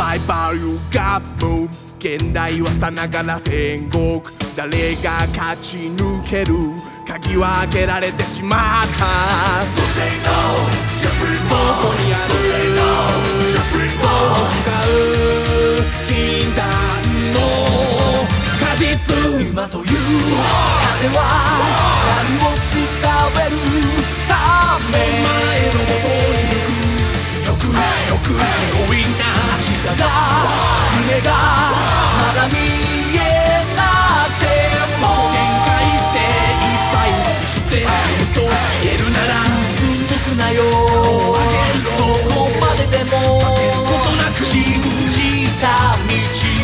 バイバルガム現代はさながら戦国誰が勝ち抜ける鍵は開けられてしまったどこにある使う禁断の果実今という風は何を伝えるためお前のもとに吹く強く強いな明日が夢がまだ見えなくても限界精一杯生きていると言えるならつんくなよ顔上げろどこまででも負けることなく信じた道